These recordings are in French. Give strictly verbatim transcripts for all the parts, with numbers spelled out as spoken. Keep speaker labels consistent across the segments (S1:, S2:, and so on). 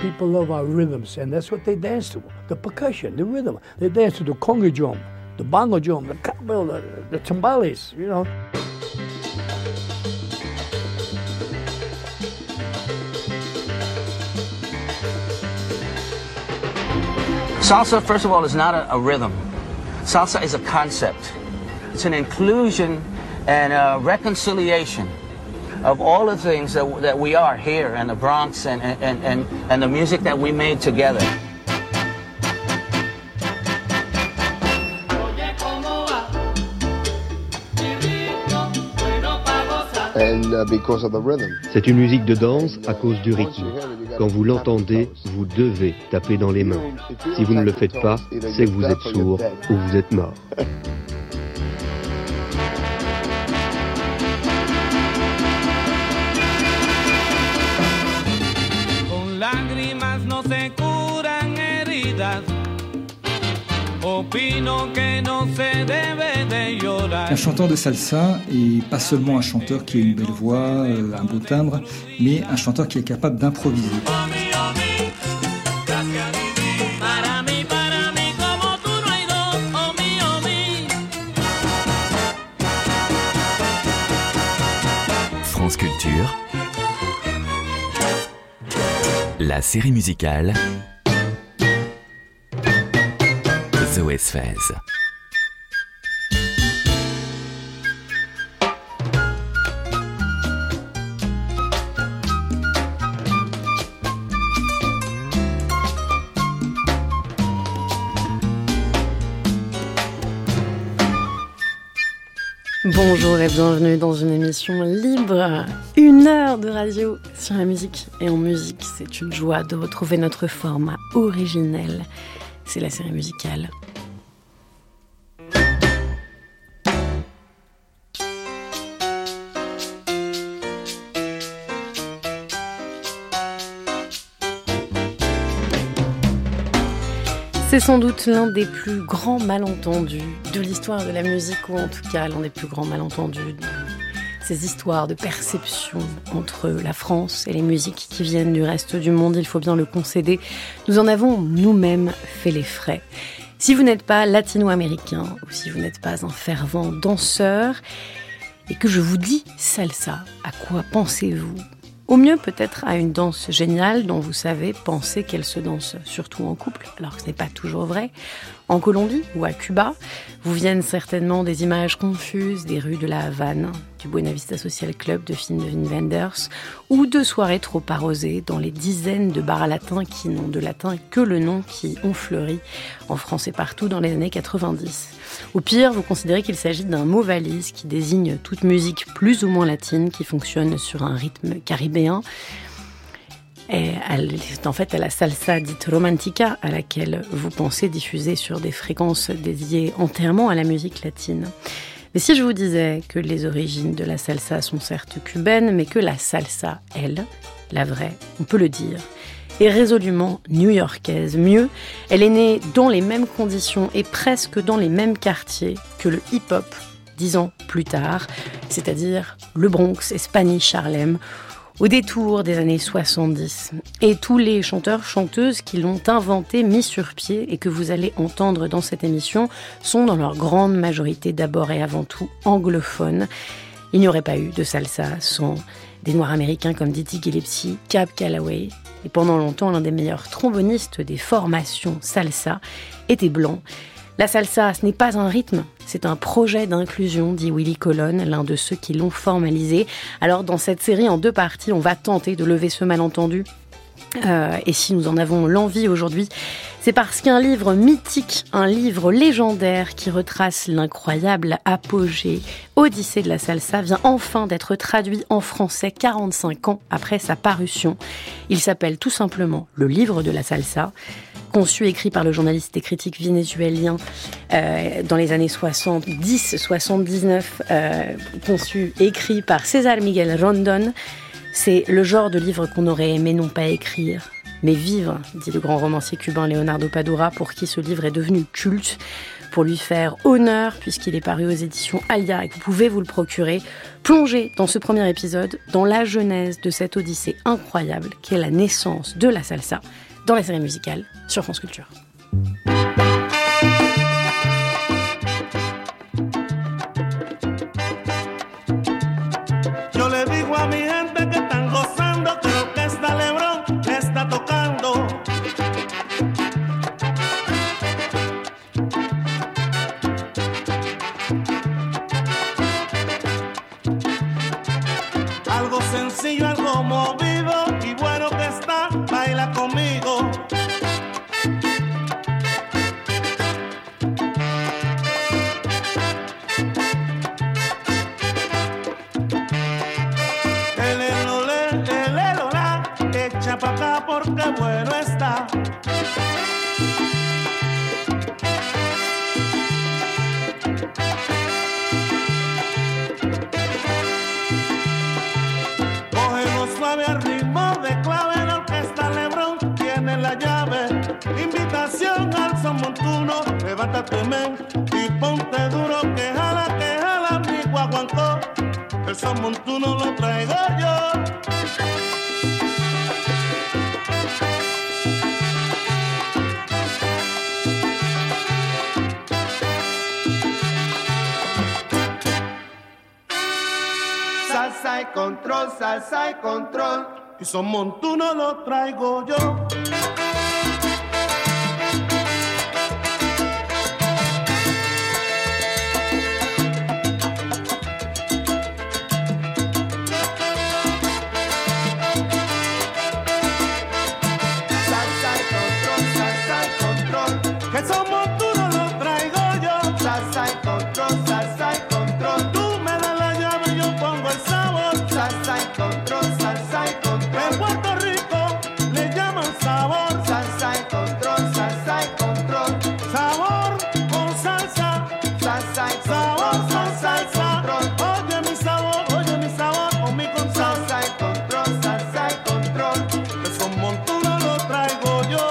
S1: people love our rhythms, and that's what they dance to. The percussion, the rhythm. They dance to the conga drum, the bongo drum, the cowbell, the, the timbales, you know.
S2: Salsa, first of all, is not a, a rhythm. Salsa is a concept. It's an inclusion and a reconciliation of all the things that, that we are here in the Bronx and, and, and, and the music that we made together.
S3: And, uh, because of the rhythm.
S4: C'est une musique de danse à cause du rythme. Quand vous l'entendez, vous devez taper dans les mains. Si vous ne le faites pas, c'est que vous êtes sourd ou vous êtes mort.
S5: Un chanteur de salsa est pas seulement un chanteur qui a une belle voix, un beau timbre, mais un chanteur qui est capable d'improviser.
S6: France Culture, la série musicale Zoé Sfez.
S7: Bonjour et bienvenue dans une émission libre. Une heure de radio sur la musique. Et en musique, c'est une joie de retrouver notre format originel. C'est la série musicale. C'est sans doute l'un des plus grands malentendus de l'histoire de la musique, ou en tout cas l'un des plus grands malentendus de ces histoires de perception entre la France et les musiques qui viennent du reste du monde, il faut bien le concéder. Nous en avons nous-mêmes fait les frais. Si vous n'êtes pas latino-américain, ou si vous n'êtes pas un fervent danseur, et que je vous dis salsa, à quoi pensez-vous ? Au mieux, peut-être à une danse géniale dont vous savez penser qu'elle se danse surtout en couple, alors que ce n'est pas toujours vrai. En Colombie ou à Cuba, vous viennent certainement des images confuses des rues de la Havane, du Buena Vista Social Club de Finn de Wim Wenders, ou de soirées trop arrosées dans les dizaines de bars latins qui n'ont de latin que le nom, qui ont fleuri en France et partout dans les années quatre-vingt-dix. Au pire, vous considérez qu'il s'agit d'un mot valise qui désigne toute musique plus ou moins latine qui fonctionne sur un rythme caribéen. Et c'est en fait à la salsa dite romantica à laquelle vous pensez diffuser sur des fréquences dédiées entièrement à la musique latine. Mais si je vous disais que les origines de la salsa sont certes cubaines, mais que la salsa, elle, la vraie, on peut le dire, est résolument new-yorkaise. Mieux, elle est née dans les mêmes conditions et presque dans les mêmes quartiers que le hip-hop dix ans plus tard, c'est-à-dire le Bronx et Spanish Harlem, au détour des années soixante-dix. Et tous les chanteurs, chanteuses qui l'ont inventé, mis sur pied et que vous allez entendre dans cette émission sont dans leur grande majorité d'abord et avant tout anglophones. Il n'y aurait pas eu de salsa sans des Noirs américains comme Dizzy Gillespie, Cab Calloway. Et pendant longtemps, l'un des meilleurs trombonistes des formations salsa était blanc. La salsa, ce n'est pas un rythme, c'est un projet d'inclusion, dit Willie Colon, l'un de ceux qui l'ont formalisé. Alors dans cette série en deux parties, on va tenter de lever ce malentendu. Euh, et si nous en avons l'envie aujourd'hui, c'est parce qu'un livre mythique, un livre légendaire qui retrace l'incroyable apogée, Odyssée de la salsa, vient enfin d'être traduit en français quarante-cinq ans après sa parution. Il s'appelle tout simplement Le livre de la salsa. Conçu et écrit par le journaliste et critique vénézuélien euh, dans les années soixante-dix soixante-dix-neuf, euh, conçu et écrit par César Miguel Rondon. C'est le genre de livre qu'on aurait aimé non pas écrire, mais vivre, dit le grand romancier cubain Leonardo Padura, pour qui ce livre est devenu culte. pour lui faire honneur, puisqu'il est paru aux éditions Alia et que vous pouvez vous le procurer, plongez dans ce premier épisode dans la genèse de cette odyssée incroyable qui est la naissance de la salsa dans la série musicale sur France Culture.
S8: Yo le digo a mi gente que están gozando, que lo que está Lebrón le está tocando. Algo sencillo, algo movido y bueno que está, baila conmigo. Echa pa' acá porque bueno está. Cógelo suave al ritmo de clave, la orquesta Lebrón tiene la llave. Invitación al son montuno, levántate men y ponte duro, que jala, que jala mi guaguancó. El son montuno lo traigo yo. Salsa y control, salsa y control. Y son montuno lo traigo yo. Salsa y control, salsa y control. Que son montuno lo traigo yo. Salsa y control, salsa y control. Tú me das la llave y yo pongo el sabor. Salsa y control, salsa y control. En Puerto Rico le llaman sabor. Salsa y control, salsa y control. Sabor con salsa. Salsa y sabor, salsa y control. Oye mi sabor, oye mi sabor, conmigo con salsa y control, salsa y control. Que son montuno lo traigo yo.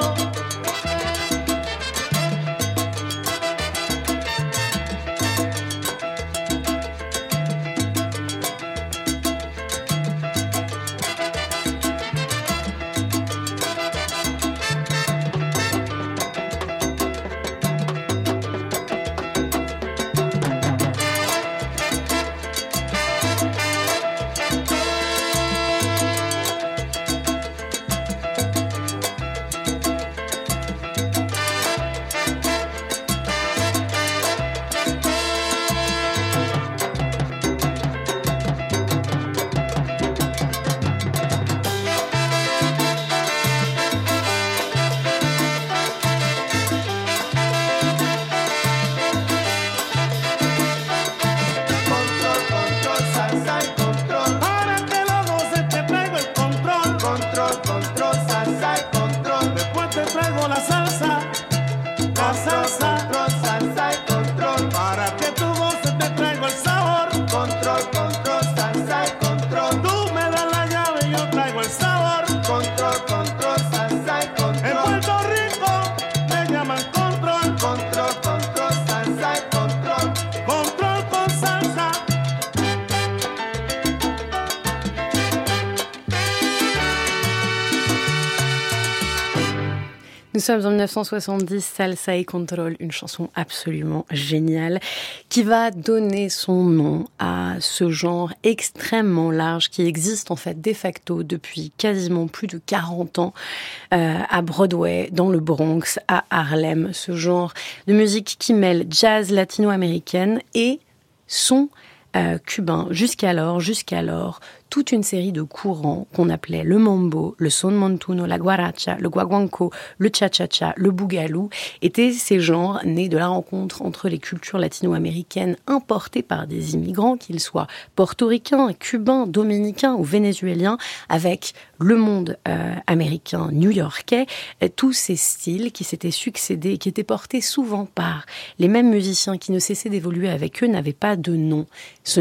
S8: Control, control, salsa y control. Para que lo goces te traigo el control. Control, control, salsa y control. Después te traigo la salsa. La salsa, control, salsa y control. Para que tú goces te traigo el sabor. Control, control, salsa y control. Tú me das la llave y yo traigo el sabor. Control, control, salsa y control. En Puerto Rico me llaman control. Control, control, salsa y control. Control con salsa.
S7: Nous sommes en dix-neuf cent soixante-dix, Salsa y Control, une chanson absolument géniale qui va donner son nom à ce genre extrêmement large qui existe en fait de facto depuis quasiment plus de quarante ans euh, à Broadway, dans le Bronx, à Harlem. Ce genre de musique qui mêle jazz latino-américaine et son euh, cubain. Jusqu'alors, jusqu'alors, toute une série de courants qu'on appelait le mambo, le son montuno, la guaracha, le guaguancó, le cha-cha-cha, le bougalou, étaient ces genres nés de la rencontre entre les cultures latino-américaines importées par des immigrants, qu'ils soient portoricains, cubains, dominicains ou vénézuéliens, avec le monde euh, américain, new-yorkais, tous ces styles qui s'étaient succédés et qui étaient portés souvent par les mêmes musiciens qui ne cessaient d'évoluer avec eux n'avaient pas de nom. Ce nom,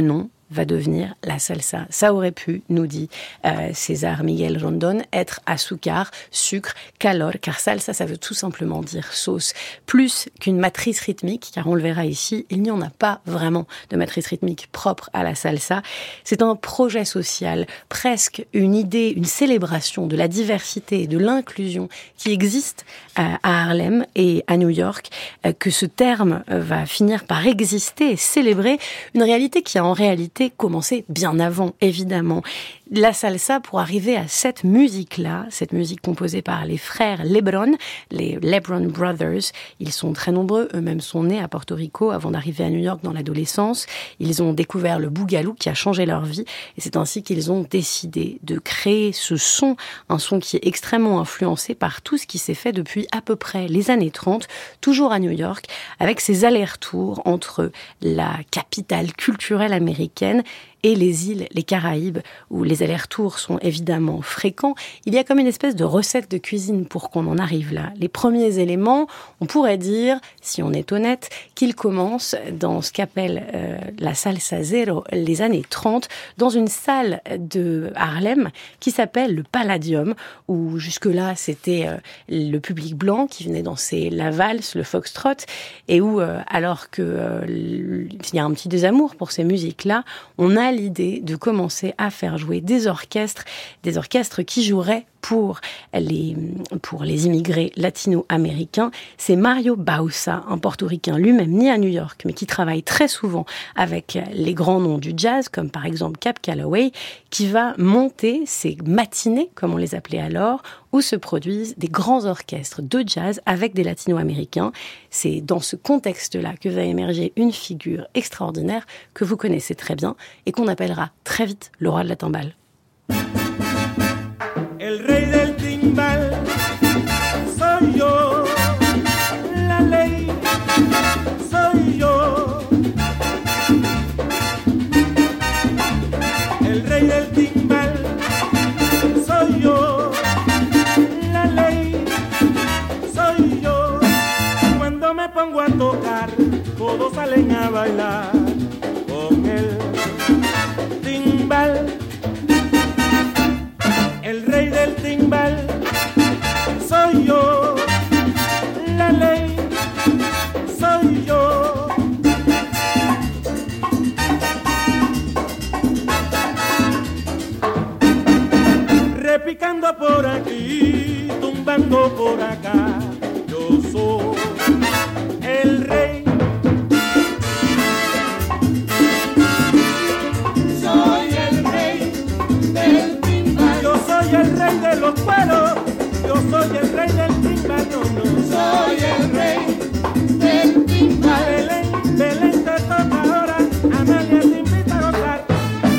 S7: va devenir la salsa. Ça aurait pu, nous dit euh, César Miguel Rondón, être azúcar, sucre, calor, car salsa, ça veut tout simplement dire sauce. Plus qu'une matrice rythmique, car on le verra ici, il n'y en a pas vraiment de matrice rythmique propre à la salsa. C'est un projet social, presque une idée, une célébration de la diversité et de l'inclusion qui existe à Harlem et à New York, euh, que ce terme va finir par exister et célébrer une réalité qui a en réalité commencé bien avant, évidemment. La salsa, pour arriver à cette musique-là, cette musique composée par les frères Lebron, les Lebron Brothers, ils sont très nombreux, eux-mêmes sont nés à Porto Rico avant d'arriver à New York dans l'adolescence. Ils ont découvert le boogaloo qui a changé leur vie et c'est ainsi qu'ils ont décidé de créer ce son, un son qui est extrêmement influencé par tout ce qui s'est fait depuis à peu près les années trente, toujours à New York, avec ces allers-retours entre la capitale culturelle américaine et les îles, les Caraïbes, où les allers-retours sont évidemment fréquents. Il y a comme une espèce de recette de cuisine pour qu'on en arrive là. Les premiers éléments, on pourrait dire, si on est honnête, qu'ils commencent dans ce qu'appelle euh, la salsa zero, les années trente, dans une salle de Harlem qui s'appelle le Palladium, où jusque-là, c'était euh, le public blanc qui venait danser la valse, le foxtrot, et où, euh, alors que euh, il y a un petit désamour pour ces musiques-là, on a l'idée de commencer à faire jouer des orchestres, des orchestres qui joueraient pour les, pour les immigrés latino-américains. C'est Mario Bausa, un portoricain lui-même né à New York, mais qui travaille très souvent avec les grands noms du jazz, comme par exemple Cab Calloway, qui va monter ces matinées, comme on les appelait alors, où se produisent des grands orchestres de jazz avec des latino-américains. C'est dans ce contexte-là que va émerger une figure extraordinaire que vous connaissez très bien et qu'on appellera très vite le roi de la timbale.
S8: El rey del timbal soy yo, la ley soy yo. El rey del timbal soy yo, la ley soy yo. Cuando me pongo a tocar, todos salen a bailar con el timbal. El rey del timbal soy yo, la ley soy yo. Repicando por aquí, tumbando por acá, yo soy el rey. Soy el rey del Yo soy el rey de los cueros, yo soy el rey del timbal, no, no. Soy el rey del timbal. Belén, Belén te toca ahora, Amalia te invita a gozar.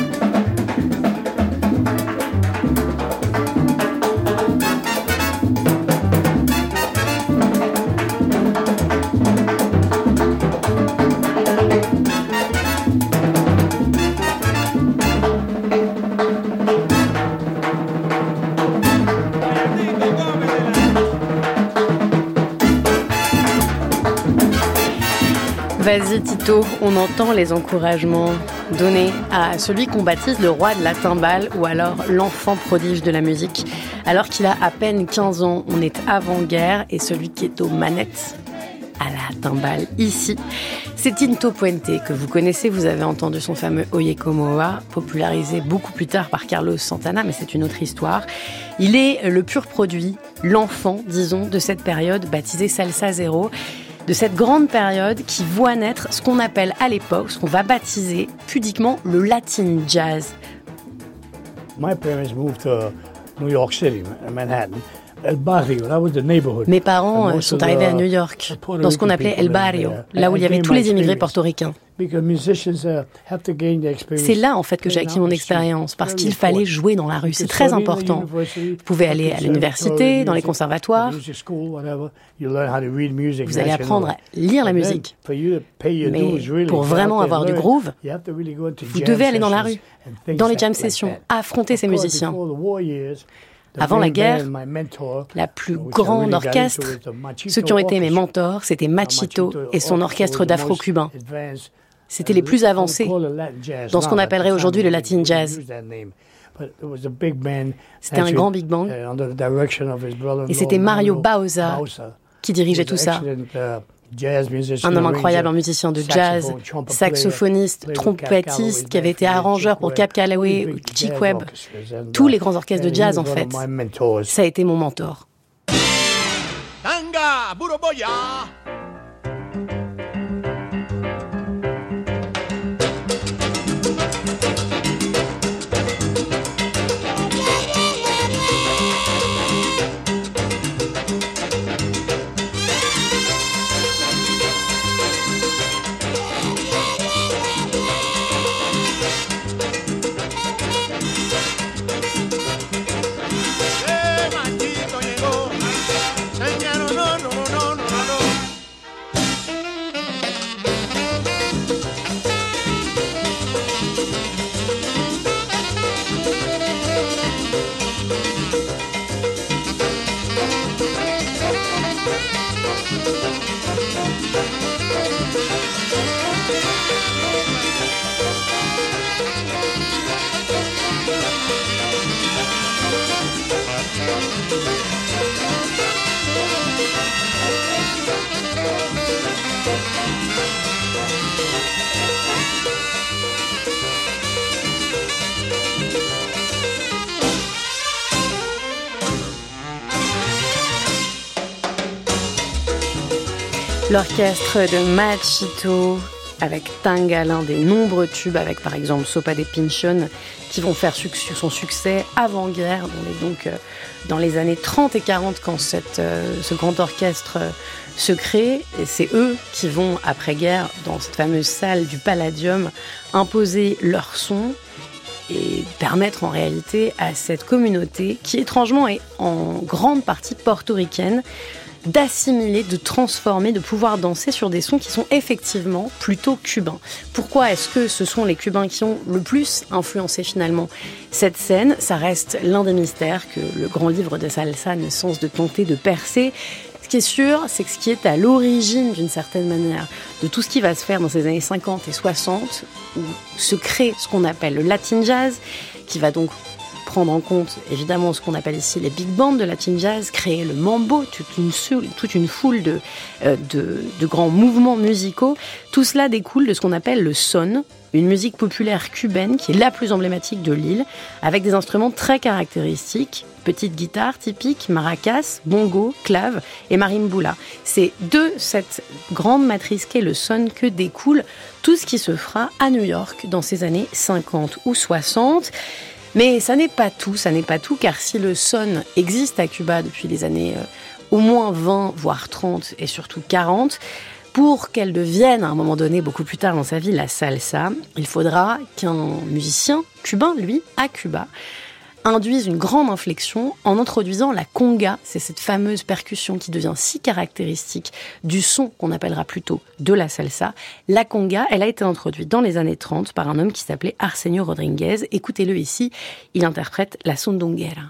S7: Vas-y Tito, on entend les encouragements donnés à celui qu'on baptise le roi de la timbale ou alors l'enfant prodige de la musique. Alors qu'il a à peine quinze ans, on est avant-guerre et celui qui est aux manettes à la timbale ici, c'est Tinto Puente que vous connaissez, vous avez entendu son fameux Oye Como Va, popularisé beaucoup plus tard par Carlos Santana, mais c'est une autre histoire. Il est le pur produit, l'enfant, disons, de cette période baptisée Salsa Zero, de cette grande période qui voit naître ce qu'on appelle à l'époque, ce qu'on va baptiser pudiquement le Latin Jazz.
S1: My parents moved to New York City, Manhattan. El Barrio, that was the neighborhood.
S7: Mes parents sont arrivés à New York, dans ce qu'on appelait El Barrio, là où il y avait tous les immigrés portoricains. C'est là, en fait, que j'ai acquis mon expérience, parce qu'il fallait jouer dans la rue. C'est très important. Vous pouvez aller à l'université, dans les conservatoires. Vous allez apprendre à lire la musique. Mais pour vraiment avoir du groove, vous devez aller dans la rue, dans les jam sessions, affronter ces musiciens. Avant la guerre, la plus grande orchestre, ceux qui ont été mes mentors, c'était Machito et son orchestre d'afro-cubains. C'était les plus avancés dans ce qu'on appellerait aujourd'hui le Latin jazz. C'était un grand big band. Et c'était Mario Bauza qui dirigeait tout ça. Un homme incroyable, un musicien de jazz, saxophoniste, trompettiste, qui avait été arrangeur pour Cab Calloway ou Chick Webb. Tous les grands orchestres de jazz, en fait. Ça a été mon mentor.
S8: Tanga, Buroboya.
S7: L'orchestre de Machito avec Tanga, l'un des nombreux tubes, avec par exemple Sopa de Pinchon, qui vont faire su- son succès avant-guerre, donc euh, dans les années trente et quarante, quand cette, euh, ce grand orchestre euh, se crée. Et c'est eux qui vont, après-guerre, dans cette fameuse salle du Palladium, imposer leur son et permettre en réalité à cette communauté, qui étrangement est en grande partie portoricaine, d'assimiler, de transformer, de pouvoir danser sur des sons qui sont effectivement plutôt cubains. Pourquoi est-ce que ce sont les Cubains qui ont le plus influencé finalement cette scène ? Ça reste l'un des mystères que le grand livre de salsa ne cesse de tenter de percer. Ce qui est sûr, c'est que ce qui est à l'origine, d'une certaine manière, de tout ce qui va se faire dans ces années cinquante et soixante, où se crée ce qu'on appelle le Latin Jazz, qui va donc prendre en compte évidemment ce qu'on appelle ici les big bands de Latin Jazz, créer le mambo, toute une, toute une foule de, euh, de, de grands mouvements musicaux. Tout cela découle de ce qu'on appelle le son, une musique populaire cubaine qui est la plus emblématique de l'île, avec des instruments très caractéristiques, petite guitare typique, maracas, bongo, clave et marimbula. C'est de cette grande matrice qu'est le son que découle tout ce qui se fera à New York dans ces années cinquante ou soixante. Mais ça n'est pas tout, ça n'est pas tout, car si le son existe à Cuba depuis les années euh, au moins vingt, voire trente et surtout quarante, pour qu'elle devienne à un moment donné, beaucoup plus tard dans sa vie, la salsa, il faudra qu'un musicien cubain, lui, à Cuba, induise une grande inflexion en introduisant la conga. C'est cette fameuse percussion qui devient si caractéristique du son qu'on appellera plutôt de la salsa. La conga, elle a été introduite dans les années trente par un homme qui s'appelait Arsenio Rodriguez. Écoutez-le ici, il interprète la sandunguera.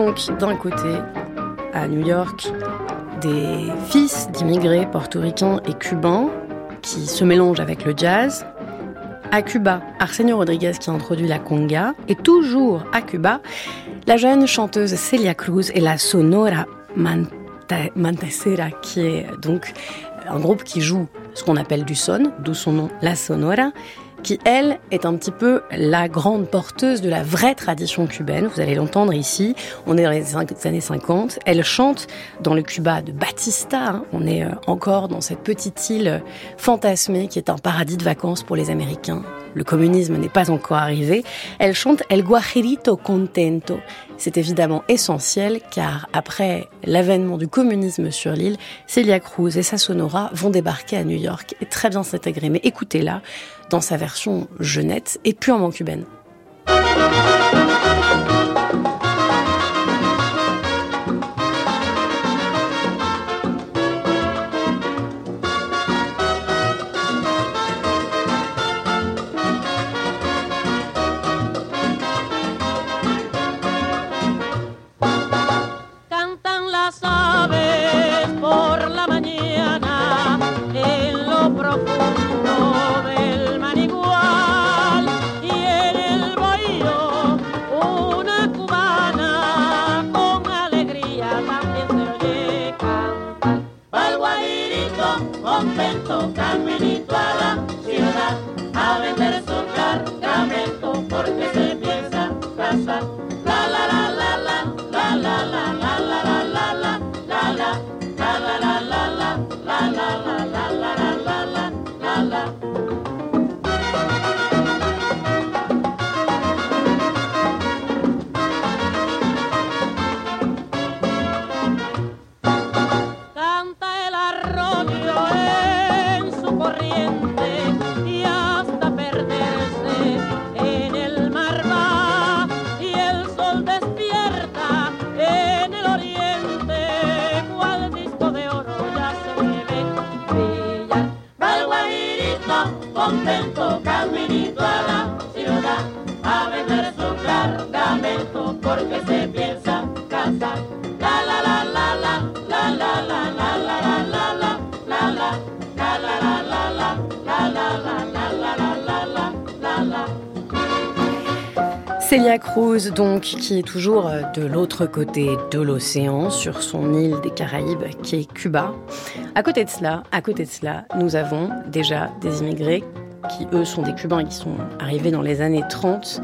S7: donc d'un côté, à New York, des fils d'immigrés portoricains et cubains qui se mélangent avec le jazz. À Cuba, Arsenio Rodriguez qui introduit la conga. Et toujours à Cuba, la jeune chanteuse Celia Cruz et la Sonora Matancera, qui est donc un groupe qui joue ce qu'on appelle du son, d'où son nom, la Sonora, qui, elle, est un petit peu la grande porteuse de la vraie tradition cubaine. Vous allez l'entendre ici. On est dans les années cinquante. Elle chante dans le Cuba de Batista. Hein. On est encore dans cette petite île fantasmée qui est un paradis de vacances pour les Américains. Le communisme n'est pas encore arrivé. Elle chante El Guajirito Contento. C'est évidemment essentiel car après l'avènement du communisme sur l'île, Celia Cruz et sa Sonora vont débarquer à New York et très bien s'intégrer. Mais écoutez-la dans sa version jeunette et purement cubaine. Celia Cruz, donc, qui est toujours de l'autre côté de l'océan, sur son île des Caraïbes, qui est Cuba. À côté de cela, à côté de cela, nous avons déjà des immigrés qui, eux, sont des Cubains et qui sont arrivés dans les années trente.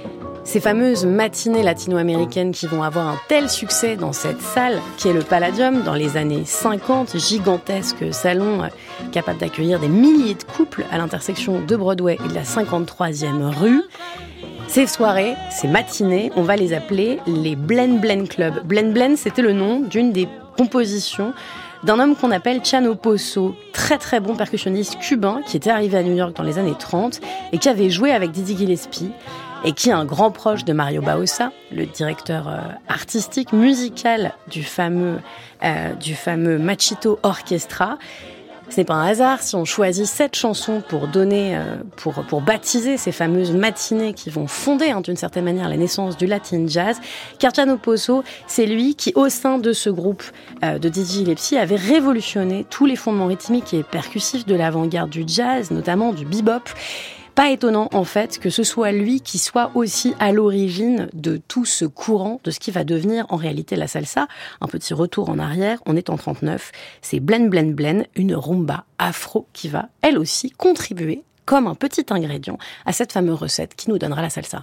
S7: Ces fameuses matinées latino-américaines qui vont avoir un tel succès dans cette salle qui est le Palladium dans les années cinquante, gigantesque salon capable d'accueillir des milliers de couples à l'intersection de Broadway et de la cinquante-troisième rue. Ces soirées, ces matinées, on va les appeler les Blend Blend Club. Blend Blend, c'était le nom d'une des compositions d'un homme qu'on appelle Chano Pozo, très très bon percussionniste cubain qui était arrivé à New York dans les années trente et qui avait joué avec Dizzy Gillespie et qui est un grand proche de Mario Baosa, le directeur euh, artistique, musical du fameux, euh, du fameux Machito Orchestra. Ce n'est pas un hasard si on choisit cette chanson pour donner, euh, pour, pour baptiser ces fameuses matinées qui vont fonder, hein, d'une certaine manière, la naissance du Latin Jazz. Car Chano Pozo, c'est lui qui, au sein de ce groupe euh, de Dizzy Gillespie, avait révolutionné tous les fondements rythmiques et percussifs de l'avant-garde du jazz, notamment du bebop. Pas étonnant, en fait, que ce soit lui qui soit aussi à l'origine de tout ce courant, de ce qui va devenir en réalité la salsa. Un petit retour en arrière, on est en trente-neuf. C'est Blend Blend Blend, une rumba afro qui va, elle aussi, contribuer comme un petit ingrédient à cette fameuse recette qui nous donnera la salsa.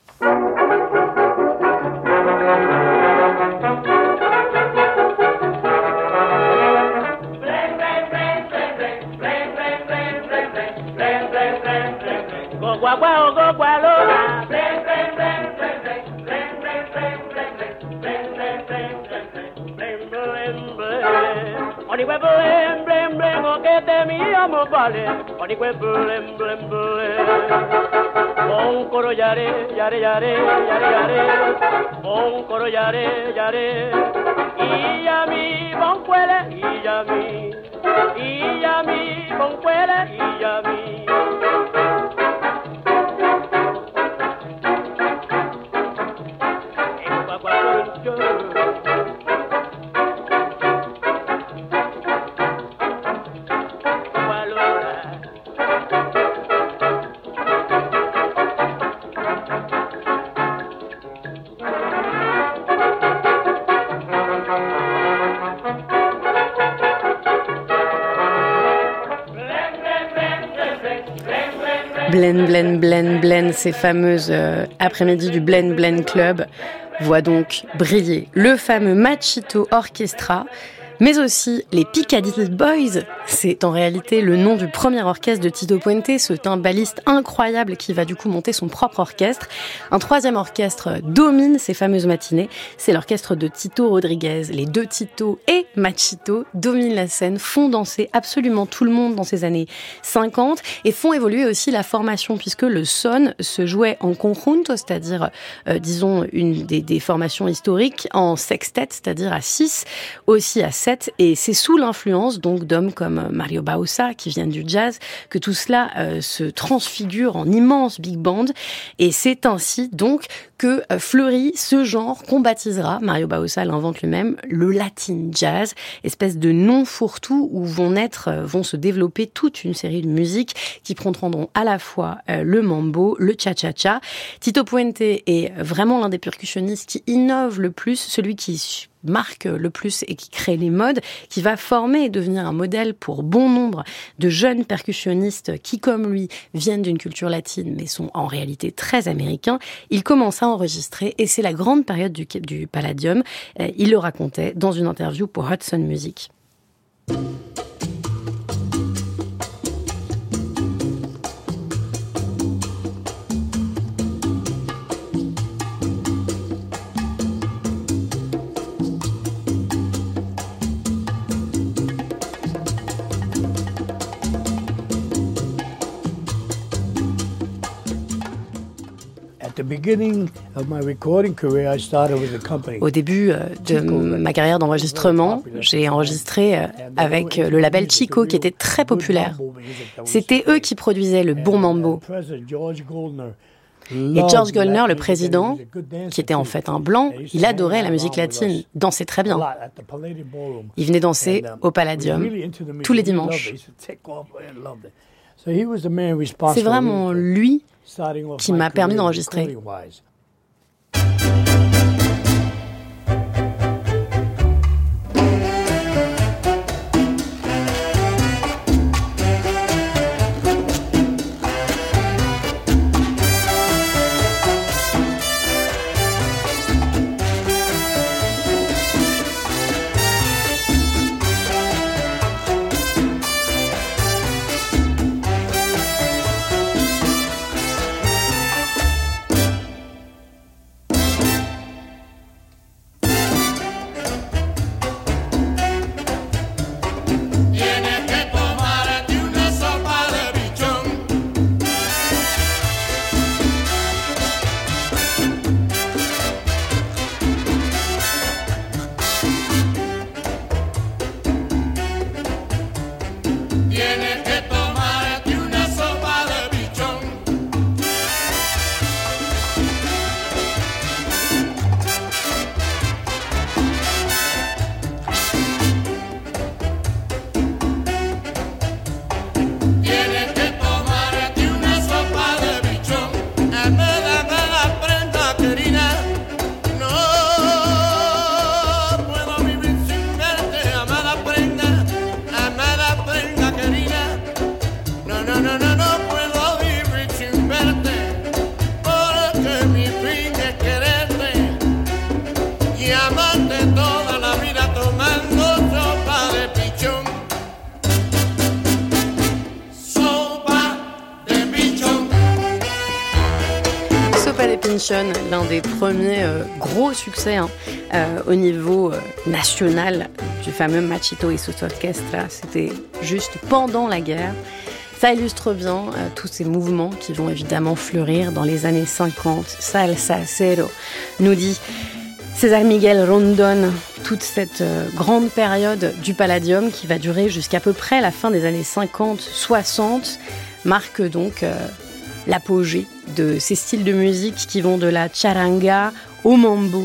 S9: Guaguao, go gualola, blend, blend, blend, blend, blend, blend, blend, blend, blend, blend. Onique blend, blend, blend, o que te mía mo vale. Onique blend, blend, blend. Bon coro yare, yare, yare, yare, yare. Bon coro yare, yare. Y a mi bon cuele, y a mi, y a mi bon cuele, y a mi. Yo
S7: Blend, blend, blend, blend, ces fameuses euh, après-midi du Blend Blend Club voient donc briller le fameux Machito Orchestra, mais aussi les Piccadilly Boys. C'est en réalité le nom du premier orchestre de Tito Puente, ce timbaliste incroyable qui va du coup monter son propre orchestre. Un troisième orchestre domine ces fameuses matinées, c'est l'orchestre de Tito Rodriguez. Les deux Tito et Machito dominent la scène, font danser absolument tout le monde dans ces années cinquante et font évoluer aussi la formation, puisque le son se jouait en conjunto, c'est-à-dire, euh, disons, une des, des formations historiques, en sextet, c'est-à-dire à six, aussi à sept. Et c'est sous l'influence donc d'hommes comme Mario Bauzá, qui viennent du jazz, que tout cela euh, se transfigure en immense big band. Et c'est ainsi donc que euh, fleurit ce genre qu'on baptisera, Mario Bauzá l'invente lui-même, le Latin Jazz, espèce de nom fourre-tout où vont naître, euh, vont se développer toute une série de musiques qui prendront à la fois euh, le mambo, le cha-cha-cha. Tito Puente est vraiment l'un des percussionnistes qui innove le plus, celui qui marque le plus et qui crée les modes, qui va former et devenir un modèle pour bon nombre de jeunes percussionnistes qui, comme lui, viennent d'une culture latine mais sont en réalité très américains. Il commence à enregistrer et c'est la grande période du, du Palladium. Il le racontait dans une interview pour Hudson Music. Au début de ma carrière d'enregistrement, j'ai enregistré avec le label Chico qui était très populaire. C'était eux qui produisaient le bon mambo. Et George Goldner, le président, qui était en fait un blanc, il adorait la musique latine, dansait très bien. Il venait danser au Palladium tous les dimanches. C'est vraiment lui qui m'a permis d'enregistrer. L'un des premiers euh, gros succès hein, euh, au niveau euh, national du fameux Machito et sus Orchestra. C'était juste pendant la guerre. Ça illustre bien euh, tous ces mouvements qui vont évidemment fleurir dans les années cinquante. Salsa Cero, nous dit César Miguel Rondon. Toute cette euh, grande période du Palladium qui va durer jusqu'à peu près la fin des années cinquante soixante marque donc euh, l'apogée de ces styles de musique qui vont de la charanga au mambo.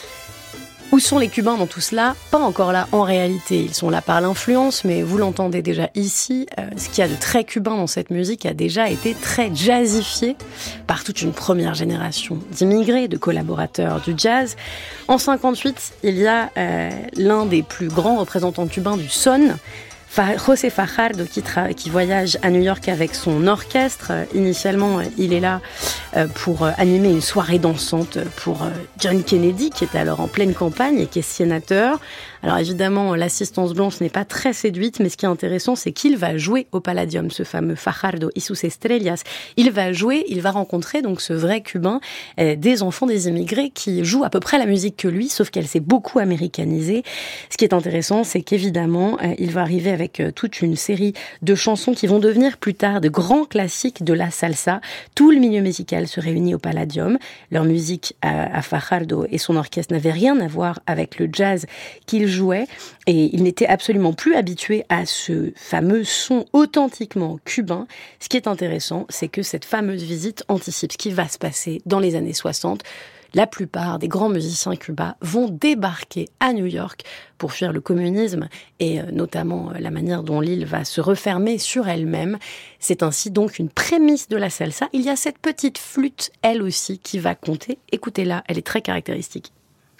S7: Où sont les Cubains dans tout cela ? Pas encore là en réalité. Ils sont là par l'influence, mais vous l'entendez déjà ici. Euh, ce qu'il y a de très cubain dans cette musique a déjà été très jazzifié par toute une première génération d'immigrés, de collaborateurs du jazz. En cinquante-huit, il y a euh, l'un des plus grands représentants cubains du son, José Fajardo qui, tra- qui voyage à New York avec son orchestre. Initialement, il est là pour animer une soirée dansante pour John Kennedy, qui est alors en pleine campagne et qui est sénateur. Alors évidemment, l'assistance blanche n'est pas très séduite, mais ce qui est intéressant, c'est qu'il va jouer au Palladium, ce fameux Fajardo y sus estrellas. Il va jouer, il va rencontrer donc ce vrai Cubain, euh, des enfants des immigrés qui jouent à peu près la musique que lui, sauf qu'elle s'est beaucoup américanisée. Ce qui est intéressant, c'est qu'évidemment, euh, il va arriver avec euh, toute une série de chansons qui vont devenir plus tard de grands classiques de la salsa. Tout le milieu musical se réunit au Palladium. Leur musique à, à Fajardo et son orchestre n'avait rien à voir avec le jazz qu'il jouait, et il n'était absolument plus habitué à ce fameux son authentiquement cubain. Ce qui est intéressant, c'est que cette fameuse visite anticipe ce qui va se passer dans les années soixante. La plupart des grands musiciens cubains vont débarquer à New York pour fuir le communisme et notamment la manière dont l'île va se refermer sur elle-même. C'est ainsi donc une prémisse de la salsa. Il y a cette petite flûte, elle aussi, qui va compter. Écoutez-la, elle est très caractéristique.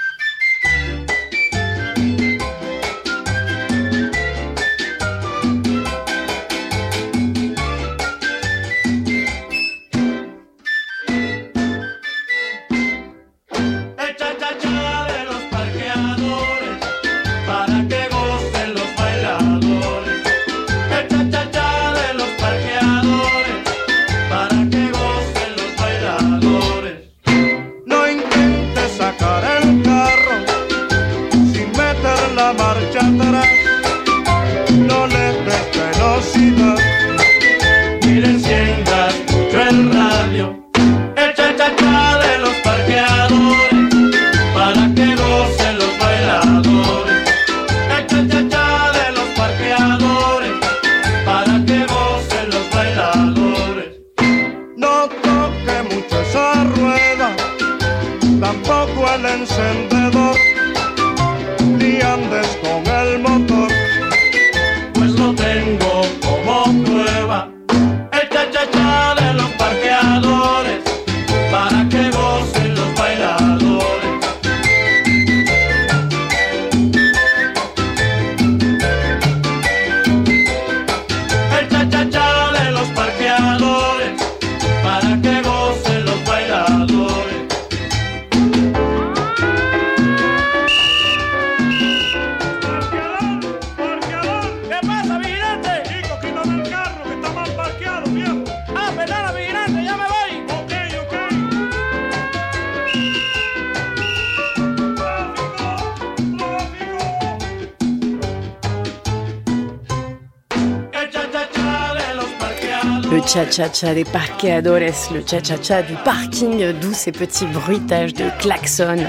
S7: Le cha-cha-cha des parqueadores, le cha-cha-cha du parking, d'où ces petits bruitages de klaxon.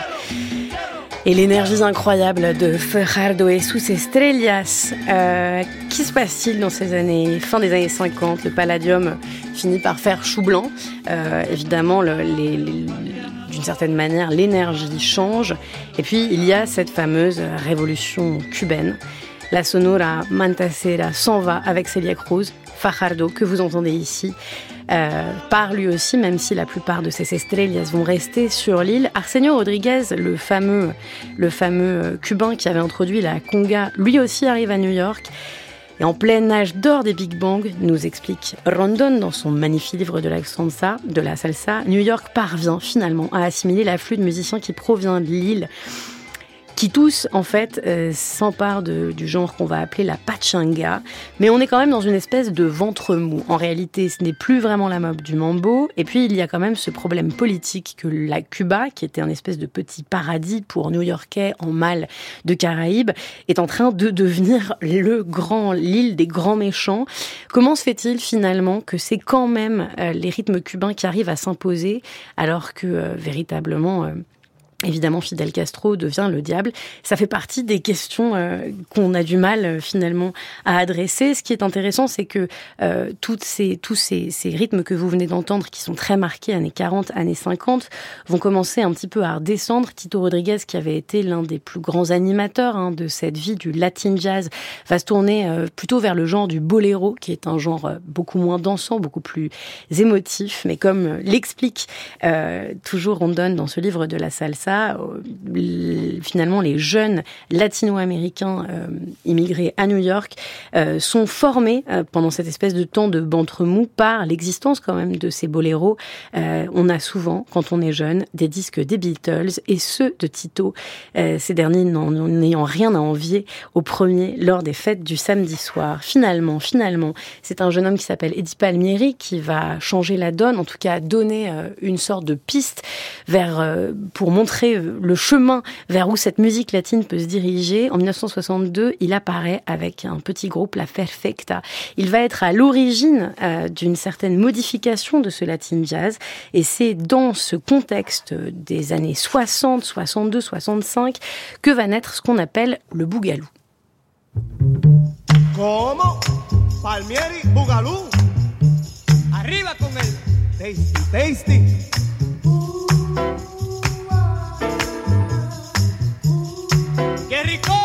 S7: Et l'énergie incroyable de Fajardo y sus estrellas. Euh, Qu'y se passe-t-il dans ces années, fin des années cinquante? Le Palladium finit par faire chou blanc. Euh, évidemment, le, les, les, d'une certaine manière, l'énergie change. Et puis, il y a cette fameuse révolution cubaine. La Sonora Matancera s'en va avec Celia Cruz. Fajardo, que vous entendez ici, euh, part lui aussi, même si la plupart de ces estrellas vont rester sur l'île. Arsenio Rodriguez, le fameux, le fameux cubain qui avait introduit la conga, lui aussi arrive à New York. Et en plein âge d'or des Big Bang, nous explique Rondon dans son magnifique livre de la salsa, de la salsa, New York parvient finalement à assimiler l'afflux de musiciens qui provient de l'île, qui tous, en fait, euh, s'emparent de, du genre qu'on va appeler la pachanga. Mais on est quand même dans une espèce de ventre mou. En réalité, ce n'est plus vraiment la mode du mambo. Et puis, il y a quand même ce problème politique que la Cuba, qui était un espèce de petit paradis pour New-Yorkais en mal de Caraïbes, est en train de devenir le grand, l'île des grands méchants. Comment se fait-il, finalement, que c'est quand même euh, les rythmes cubains qui arrivent à s'imposer, alors que, euh, véritablement... Euh, Évidemment, Fidel Castro devient le diable. Ça fait partie des questions euh, qu'on a du mal euh, finalement à adresser. Ce qui est intéressant, c'est que euh, toutes ces, tous ces, ces rythmes que vous venez d'entendre, qui sont très marqués, années quarante, années cinquante, vont commencer un petit peu à redescendre. Tito Rodriguez, qui avait été l'un des plus grands animateurs hein, de cette vie du Latin jazz, va se tourner euh, plutôt vers le genre du boléro, qui est un genre euh, beaucoup moins dansant, beaucoup plus émotif. Mais comme l'explique euh, toujours Rondon dans ce livre de la salsa, ça, euh, finalement, les jeunes latino-américains euh, immigrés à New York euh, sont formés euh, pendant cette espèce de temps de ventre mou par l'existence quand même de ces boléros. Euh, on a souvent, quand on est jeune, des disques des Beatles et ceux de Tito, euh, ces derniers n'en n'ayant rien à envier au premier lors des fêtes du samedi soir. Finalement, finalement, c'est un jeune homme qui s'appelle Eddie Palmieri qui va changer la donne, en tout cas donner euh, une sorte de piste vers, euh, pour montrer le chemin vers où cette musique latine peut se diriger. En dix-neuf cent soixante-deux, il apparaît avec un petit groupe, La Perfecta. Il va être à l'origine euh, d'une certaine modification de ce latin jazz, et c'est dans ce contexte des années soixante, soixante-deux, soixante-cinq que va naître ce qu'on appelle le bougalou.
S8: ¿Cómo? Palmieri, Boogaloo. Arriba con el tasty, tasty. ¡Qué rico!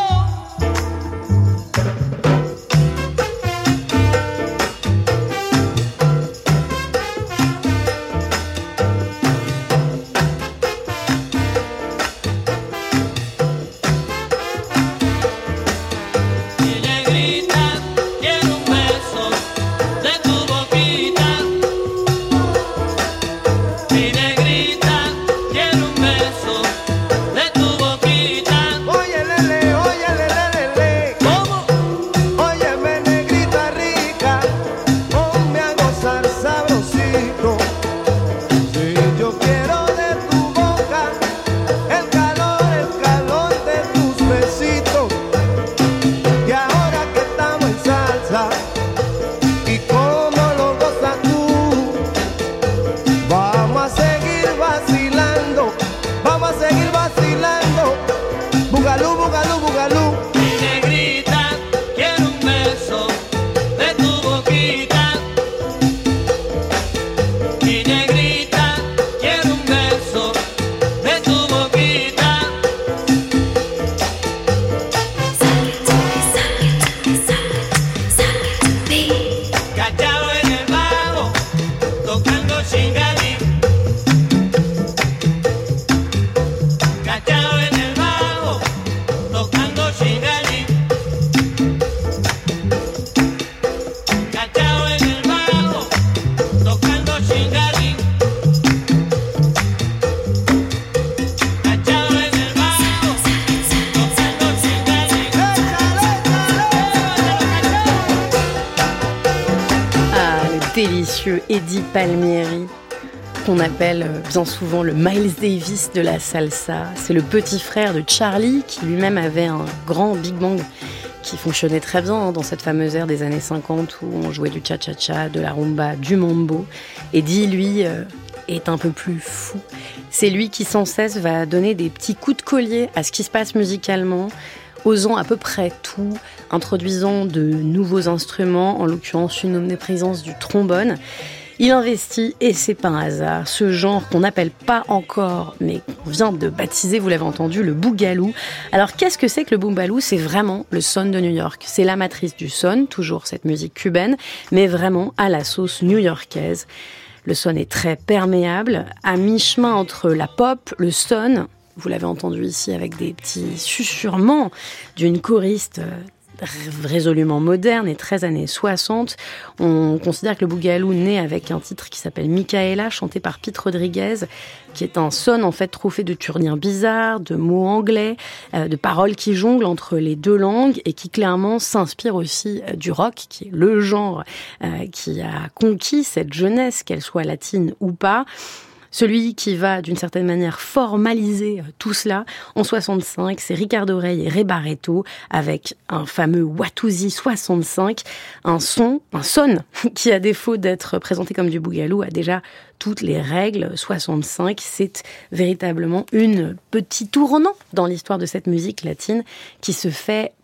S7: Délicieux Eddie Palmieri, qu'on appelle bien souvent le Miles Davis de la salsa. C'est le petit frère de Charlie, qui lui-même avait un grand big bang qui fonctionnait très bien dans cette fameuse ère des années cinquante où on jouait du cha-cha-cha, de la rumba, du mambo. Eddie, lui, est un peu plus fou. C'est lui qui sans cesse va donner des petits coups de collier à ce qui se passe musicalement, osant à peu près tout, introduisant de nouveaux instruments, en l'occurrence une omniprésence du trombone. Il investit, et c'est pas un hasard, ce genre qu'on n'appelle pas encore, mais qu'on vient de baptiser, vous l'avez entendu, le boogaloo. Alors qu'est-ce que c'est que le boogaloo ? C'est vraiment le son de New York. C'est la matrice du son, toujours cette musique cubaine, mais vraiment à la sauce new-yorkaise. Le son est très perméable, à mi-chemin entre la pop, le son. Vous l'avez entendu ici avec des petits susurrements d'une choriste résolument moderne et très années soixante. On considère que le boogaloo naît avec un titre qui s'appelle Micaela, chanté par Pete Rodriguez, qui est un son en fait trouvé de tournures bizarres, de mots anglais, euh, de paroles qui jonglent entre les deux langues et qui clairement s'inspire aussi euh, du rock, qui est le genre euh, qui a conquis cette jeunesse, qu'elle soit latine ou pas. Celui qui va, d'une certaine manière, formaliser tout cela, en soixante-cinq, c'est Ricardo Rey et Ray Barretto, avec un fameux Watusi soixante-cinq, un son, un son, qui, à défaut d'être présenté comme du boogaloo, a déjà toutes les règles. soixante-cinq, c'est véritablement une petit tournant dans l'histoire de cette musique latine qui se fait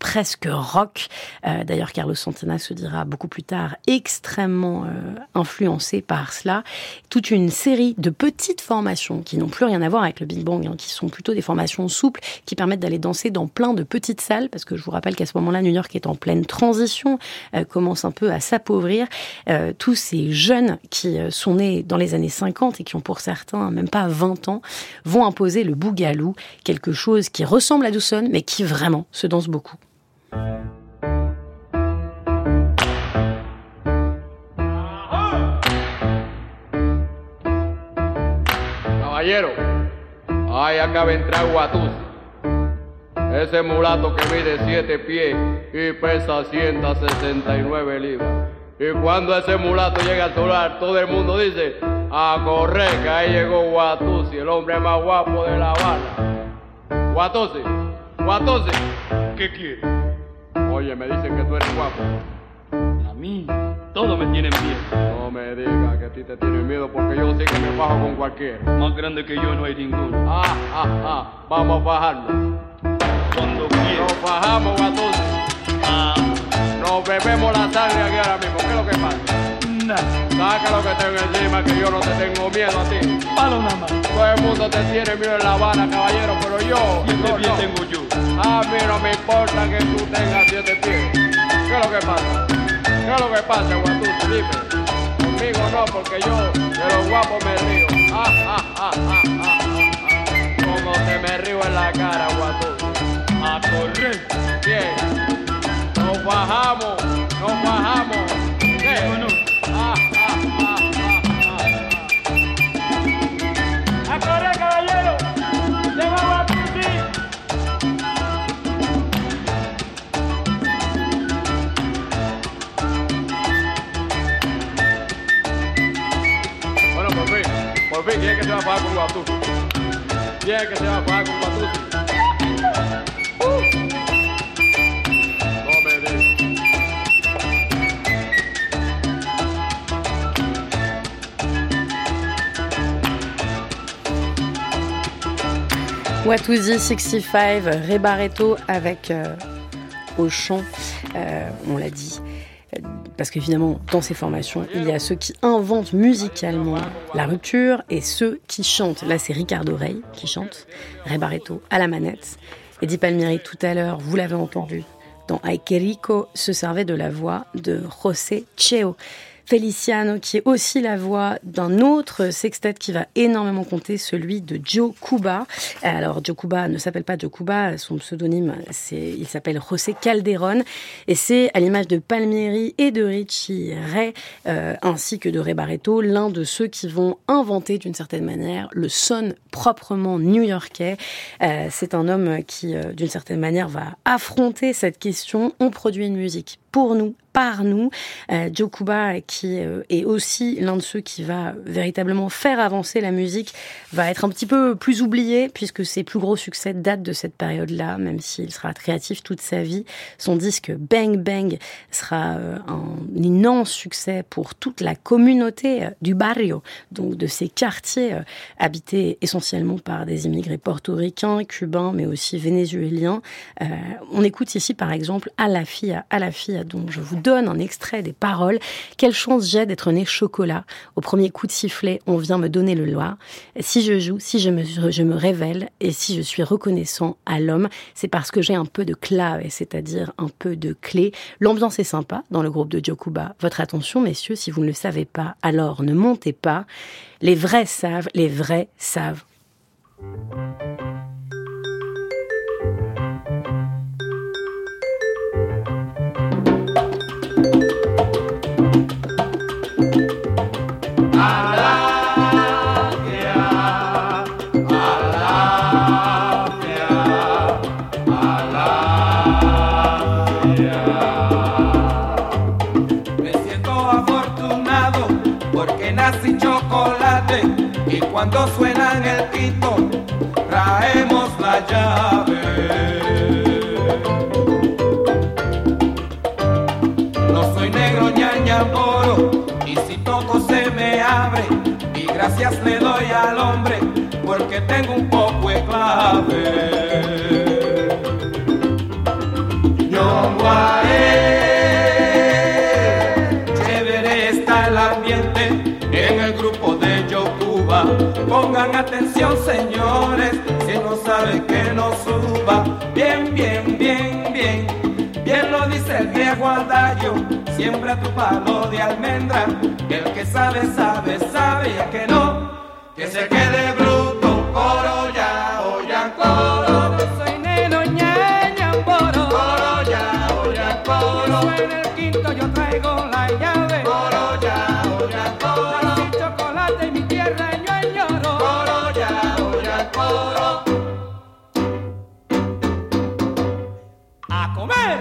S7: presque rock. Euh, d'ailleurs, Carlos Santana se dira beaucoup plus tard extrêmement euh, influencé par cela. Toute une série de petites formations qui n'ont plus rien à voir avec le Big Bang, hein, qui sont plutôt des formations souples, qui permettent d'aller danser dans plein de petites salles, parce que je vous rappelle qu'à ce moment-là, New York est en pleine transition, euh, commence un peu à s'appauvrir. Euh, tous ces jeunes qui euh, sont nés dans les années cinquante et qui ont pour certains même pas vingt ans, vont imposer le boogaloo, quelque chose qui ressemble à Dawson, mais qui vraiment se danse beaucoup.
S10: Caballero, ahí acaba de entrar Guatusi. Ese mulato que mide siete pies y pesa ciento sesenta y nueve libras. Y cuando ese mulato llega al solar, todo el mundo dice, a correr, que ahí llegó Guatusi, el hombre más guapo de La Habana. Guatusi, Guatusi, ¿qué quieres? Oye, me dicen que tú eres guapo.
S11: A mí, todos me tienen miedo.
S10: No me digas que a ti te tienen miedo porque yo sé que me bajo con cualquiera.
S11: Más grande que yo no hay ninguno.
S10: Ah, ah, ah, vamos a bajarnos.
S11: Cuando quieras.
S10: Nos bajamos, Guatusi.
S11: Ah.
S10: Nos bebemos la sangre aquí ahora mismo. ¿Qué es lo que pasa?
S11: Nada.
S10: Saca lo que tengo encima, que yo no te tengo miedo a ti.
S11: Palo nada más.
S10: Todo el mundo te tiene miedo en La Habana, caballero, pero yo...
S11: Siete
S10: yo,
S11: pies
S10: no.
S11: tengo yo.
S10: A mí no me importa que tú tengas siete pies. ¿Qué es lo que pasa? ¿Qué es lo que pasa, Guatusi? Dime. Conmigo no, porque yo de los guapos me río. Ah, ah, ah, ah, ah, ah. Como te me río en la cara, Guatusi.
S11: A correr.
S10: Bien. Nos bajamos, nos bajamos. ¿Qué?
S11: Bueno.
S10: Ah, ah, ah, ah,
S9: ¡A correr, caballero! ¡Llegó Guatusi!
S10: Bueno, por fin, por fin, ¿quién es que se va a pagar con Guatusi? ¿Quién es que se va a pagar con Guatusi? Uh. No me digas.
S7: Watusi soixante-cinq, Ray Barretto avec euh, au chant, euh, on l'a dit. Parce qu'évidemment, dans ces formations, il y a ceux qui inventent musicalement la rupture et ceux qui chantent. Là, c'est Ricardo Rey qui chante, Ray Barretto à la manette. Eddie Palmieri, tout à l'heure, vous l'avez entendu, dans Ay Que Rico, se servait de la voix de José Cheo. Feliciano, qui est aussi la voix d'un autre sextet qui va énormément compter, celui de Joe Cuba. Alors, Joe Cuba ne s'appelle pas Joe Cuba, son pseudonyme, c'est, il s'appelle José Calderón, et c'est, à l'image de Palmieri et de Richie Ray, euh, ainsi que de Ray Barretto, l'un de ceux qui vont inventer, d'une certaine manière, le son proprement new-yorkais. Euh, c'est un homme qui, euh, d'une certaine manière, va affronter cette question. On produit une musique pour nous, par nous. Euh, Joe Cuba, qui euh, est aussi l'un de ceux qui va véritablement faire avancer la musique, va être un petit peu plus oublié, puisque ses plus gros succès datent de cette période-là, même s'il sera créatif toute sa vie. Son disque Bang Bang sera euh, un immense succès pour toute la communauté euh, du barrio, donc de ces quartiers euh, habités essentiellement par des immigrés portoricains, cubains, mais aussi vénézuéliens. Euh, on écoute ici, par exemple, À la fille, à la fille, dont je vous donne un extrait des paroles. Quelle chance j'ai d'être né chocolat. Au premier coup de sifflet, on vient me donner le loi. Si je joue, si je me, je me révèle et si je suis reconnaissant à l'homme, c'est parce que j'ai un peu de clave, c'est-à-dire un peu de clé. L'ambiance est sympa dans le groupe de Joe Cuba. Votre attention, messieurs, si vous ne le savez pas, alors ne montez pas. Les vrais savent, les vrais savent.
S12: Y cuando suena en el quinto, traemos la llave. No soy negro ñaña moro, y si toco se me abre. Y gracias le doy al hombre, porque tengo un poco de clave. Yo bailongo a él. Chévere está el ambiente en el grupo de Yocuba. Pongan atención, señores, si no sabe que no suba. Bien, bien, bien, bien, bien lo dice el viejo adagio. Siembra tu palo de almendra, que el que sabe, sabe, sabe, y el que no, que se quede bruto. Coro ya, oyan coro.
S13: Yo soy neno ñaña poro.
S12: Coro ya, oyan coro.
S13: Yo en el quinto yo traigo la llave.
S12: Coro ya, oyan coro.
S13: Sin chocolate y mi tierra yo añoro.
S12: Coro ya, oyan coro.
S13: A comer.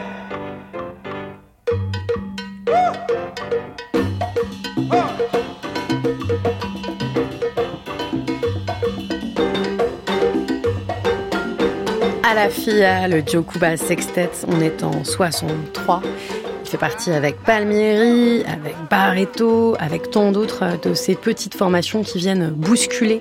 S7: À la F I A, le Yocuba Sextet, on est en soixante-trois. Il fait partie avec Palmieri, avec Barreto, avec tant d'autres de ces petites formations qui viennent bousculer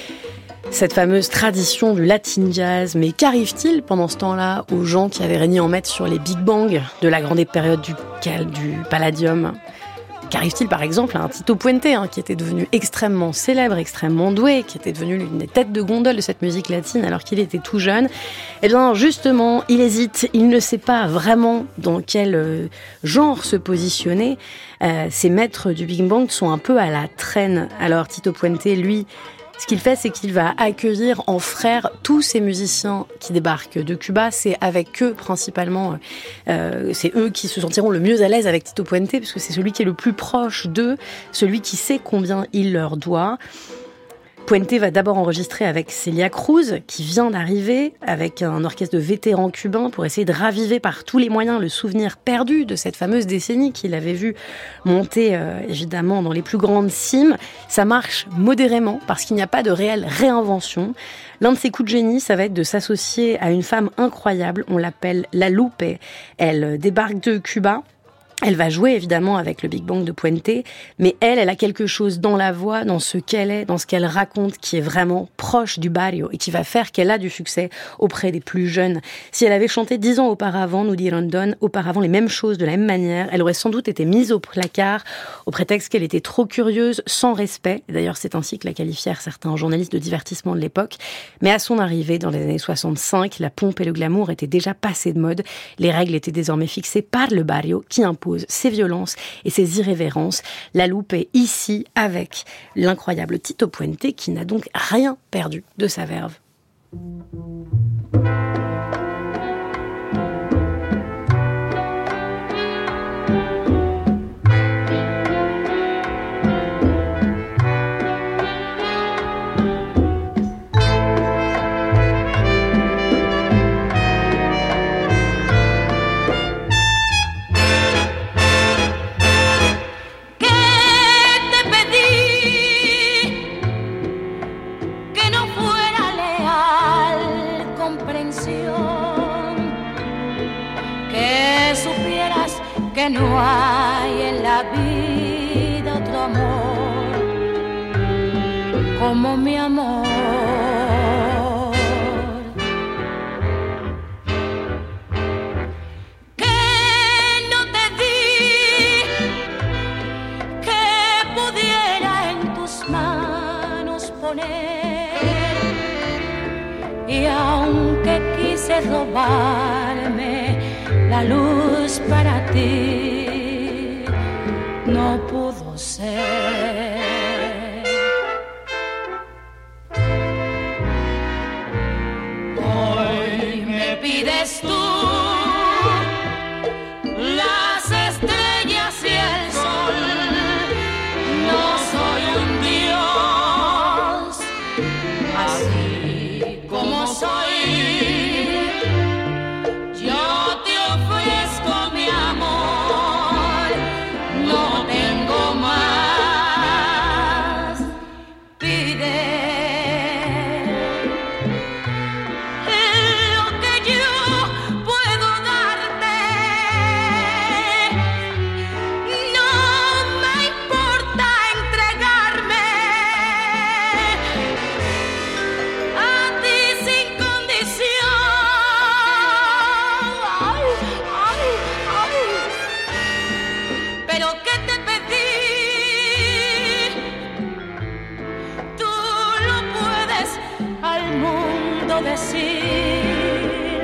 S7: cette fameuse tradition du latin jazz. Mais qu'arrive-t-il pendant ce temps-là aux gens qui avaient régné en maître sur les big bangs de la grande période du, du Palladium ? Qu'arrive-t-il par exemple à un Tito Puente, hein, qui était devenu extrêmement célèbre, extrêmement doué, qui était devenu l'une des têtes de gondole de cette musique latine alors qu'il était tout jeune? Eh bien justement, il hésite, il ne sait pas vraiment dans quel euh, genre se positionner. Euh, ces maîtres du Big Bang sont un peu à la traîne. Alors Tito Puente, lui, ce qu'il fait, c'est qu'il va accueillir en frère tous ces musiciens qui débarquent de Cuba. C'est avec eux, principalement, euh, c'est eux qui se sentiront le mieux à l'aise avec Tito Puente, parce que c'est celui qui est le plus proche d'eux, celui qui sait combien il leur doit. Puente va d'abord enregistrer avec Celia Cruz, qui vient d'arriver, avec un orchestre de vétérans cubains, pour essayer de raviver par tous les moyens le souvenir perdu de cette fameuse décennie qu'il avait vu monter, euh, évidemment, dans les plus grandes cimes. Ça marche modérément, parce qu'il n'y a pas de réelle réinvention. L'un de ses coups de génie, ça va être de s'associer à une femme incroyable, on l'appelle La Lupe. Elle débarque de Cuba. Elle va jouer évidemment avec le Big Bang de Puente, mais elle, elle a quelque chose dans la voix, dans ce qu'elle est, dans ce qu'elle raconte, qui est vraiment proche du barrio et qui va faire qu'elle a du succès auprès des plus jeunes. Si elle avait chanté dix ans auparavant, nous dit Rondon, auparavant les mêmes choses de la même manière, elle aurait sans doute été mise au placard au prétexte qu'elle était trop curieuse, sans respect. Et d'ailleurs, c'est ainsi que la qualifièrent certains journalistes de divertissement de l'époque. Mais à son arrivée, dans les années soixante-cinq, la pompe et le glamour étaient déjà passés de mode. Les règles étaient désormais fixées par le barrio qui impose ses violences et ses irrévérences. La Lupe est ici avec l'incroyable Tito Puente qui n'a donc rien perdu de sa verve.
S14: Que no hay en la vida otro amor como mi amor. Que no te di, que pudiera en tus manos poner, y aunque quise robarme la luz para ti, no pudo ser. Hoy me pides tú las estrellas y el sol. No soy un dios, así como soy. Ofrezco mi amor, no tengo más. quiero decir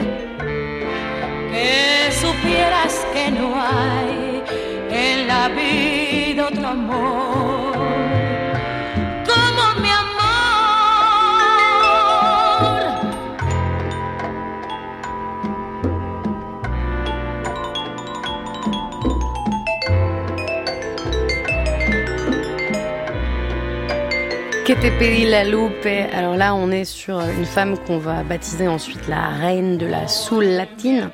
S14: que supieras que no hay en la vida otro amor como mi amor.
S7: Que te pedí la Lupe. Alors là, on est sur une femme qu'on va baptiser ensuite la reine de la soul latine.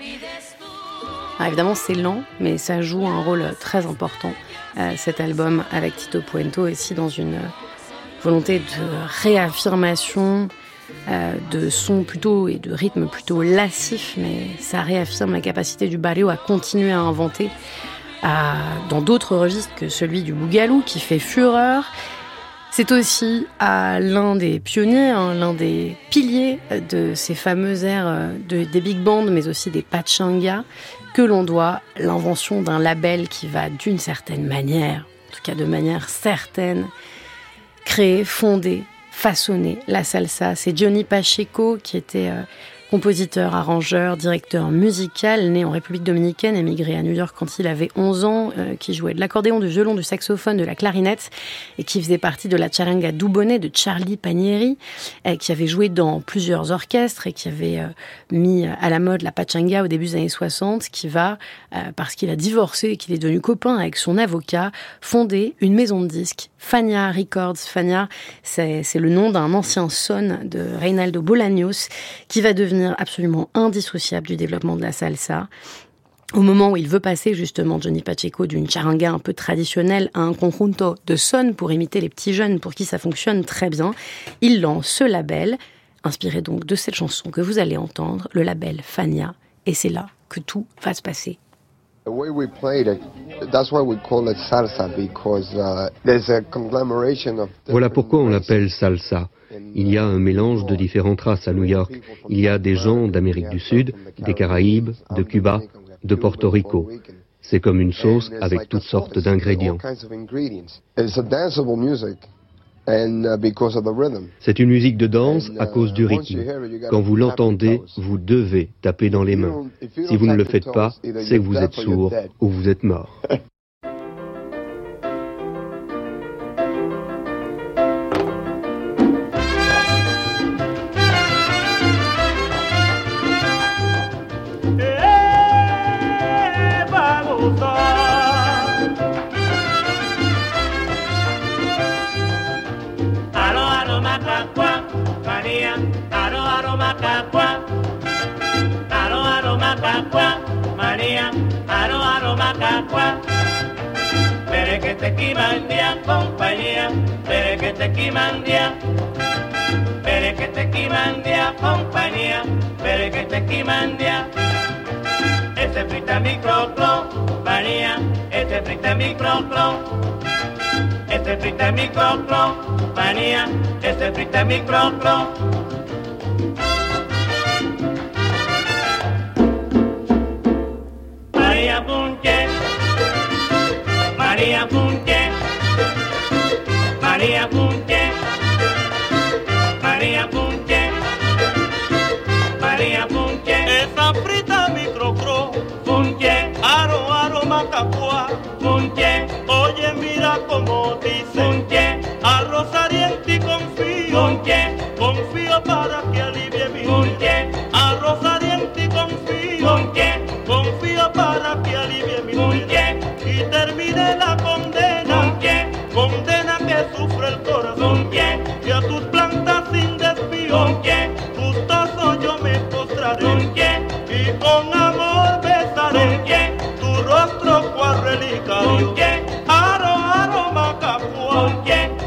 S7: Alors évidemment, c'est lent, mais ça joue un rôle très important, euh, cet album, avec Tito Puente, aussi dans une volonté de réaffirmation, euh, de son plutôt et de rythme plutôt lascif, mais ça réaffirme la capacité du barrio à continuer à inventer à, dans d'autres registres que celui du bougalou, qui fait fureur. C'est aussi à l'un des pionniers, hein, l'un des piliers de ces fameuses airs de, des big bands, mais aussi des pachangas, que l'on doit l'invention d'un label qui va d'une certaine manière, en tout cas de manière certaine, créer, fonder, façonner la salsa. C'est Johnny Pacheco qui était euh, compositeur, arrangeur, directeur musical, né en République dominicaine, émigré à New York quand il avait onze ans, euh, qui jouait de l'accordéon, du violon, du saxophone, de la clarinette, et qui faisait partie de la charanga Dubonnet de Charlie Panieri, euh, qui avait joué dans plusieurs orchestres et qui avait euh, mis à la mode la pachanga au début des années soixante, qui va, euh, parce qu'il a divorcé et qu'il est devenu copain avec son avocat, fonder une maison de disques, Fania Records. Fania, c'est, c'est le nom d'un ancien son de Reinaldo Bolaños, qui va devenir absolument indissociable du développement de la salsa. Au moment où il veut passer justement Johnny Pacheco d'une charanga un peu traditionnelle à un conjunto de son pour imiter les petits jeunes pour qui ça fonctionne très bien, il lance ce label, inspiré donc de cette chanson que vous allez entendre, le label Fania, et c'est là que tout va se passer.
S3: The way we played it, that's why we call it salsa, because uh, there's a conglomeration of...
S4: Voilà pourquoi on l'appelle salsa. Il y a un mélange de différentes races à New York. Il y a des gens d'Amérique du Sud, des Caraïbes, de Cuba, de Porto Rico. C'est comme une sauce avec toutes sortes d'ingrédients. C'est une musique de danse à cause du rythme. Quand vous l'entendez, vous devez taper dans les mains. Si vous ne le faites pas, c'est que vous êtes sourd ou vous êtes mort.
S8: María, aro, aro, macacua. Pere que te quimandia, compañía. Pere que te quimandia. Pere que te quimandia, compañía. Pere que te quimandia. Este frita microclo, María. Este frita microclo. Este frita microclo, María. Este frita microclo. María Punche, María Punche, María Punche, María Punche, María Punche. Esa frita microcro, Punche, aro, aro, macapua, Punche. Oye, mira cómo dice, Punche, a Rosariente confío, Punche, confío para que alivie mi Punche, a Rosariente confío, Punche, confío para que alivie mi pena y termine la condena, condena que sufre el corazón, y a tus plantas sin desvío, gustoso yo me postraré y con amor besaré tu rostro cual relicario, aro, aro, macapua.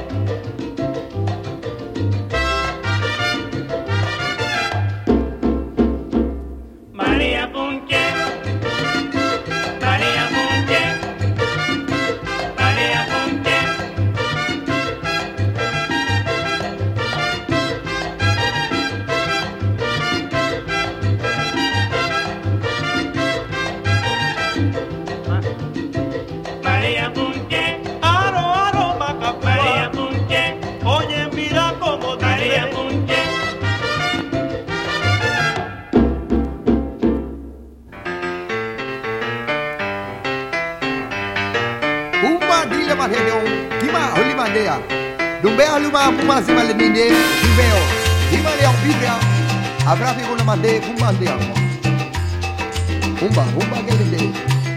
S8: María Punche, María Punche, María Punche,
S15: mandea. Dumbea luma puma si male minde, dumbeo. Si male opibia, abrafi kuna mande kumandea. Umba, umba gelinde.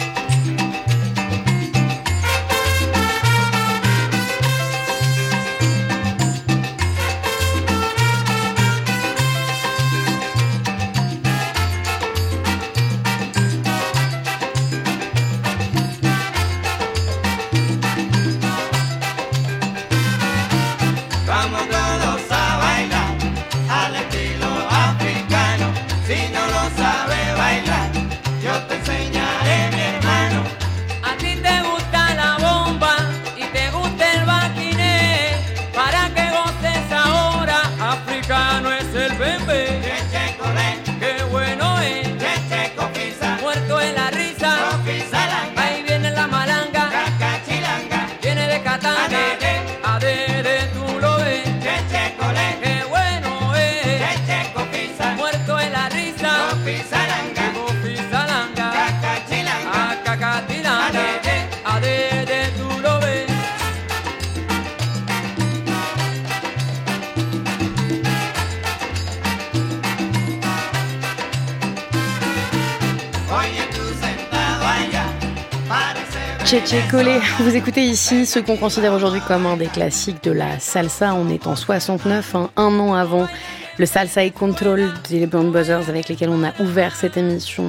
S7: Cheche Cole, vous écoutez ici ce qu'on considère aujourd'hui comme un des classiques de la salsa. On est en soixante-neuf, hein, un an avant le Salsa y Control des Band Brothers avec lesquels on a ouvert cette émission.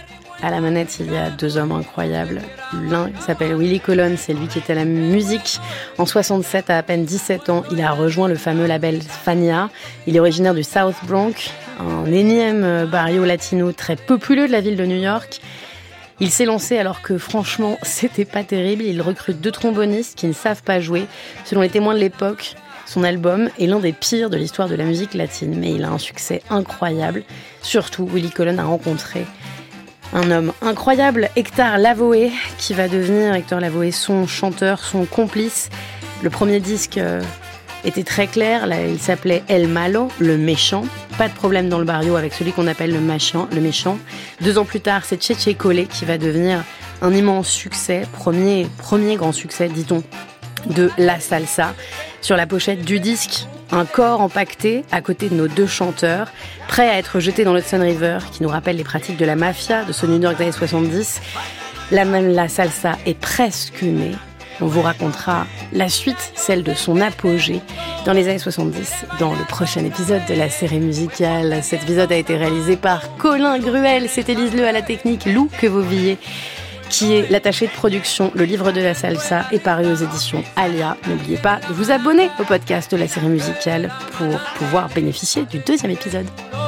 S7: À la manette, il y a deux hommes incroyables. L'un s'appelle Willie Colon, c'est lui qui était à la musique. En soixante-sept, à à peine dix-sept ans, il a rejoint le fameux label Fania. Il est originaire du South Bronx, un énième barrio latino très populeux de la ville de New York. Il s'est lancé alors que franchement, c'était pas terrible. Il recrute deux trombonistes qui ne savent pas jouer. Selon les témoins de l'époque, son album est l'un des pires de l'histoire de la musique latine. Mais il a un succès incroyable. Surtout, Willie Colon a rencontré un homme incroyable, Hector Lavoe, qui va devenir, Hector Lavoe, son chanteur, son complice. Le premier disque euh, était très clair, là, il s'appelait El Malo, le méchant. Pas de problème dans le barrio avec celui qu'on appelle le, machin, le méchant. Deux ans plus tard, c'est Cheche Cole qui va devenir un immense succès, premier, premier grand succès, dit-on, de la salsa. Sur la pochette du disque, un corps empaqueté à côté de nos deux chanteurs, prêts à être jetés dans l'Hudson River, qui nous rappelle les pratiques de la mafia de ce New York des années soixante-dix. La, la salsa est presque née. On vous racontera la suite, celle de son apogée, dans les années soixante-dix, dans le prochain épisode de la série musicale. Cet épisode a été réalisé par Colin Gruel, c'était Lise Le à la technique, Lou Quevauvillé, qui est l'attaché de production. Le livre de la salsa est paru aux éditions Alia. N'oubliez pas de vous abonner au podcast de la série musicale pour pouvoir bénéficier du deuxième épisode.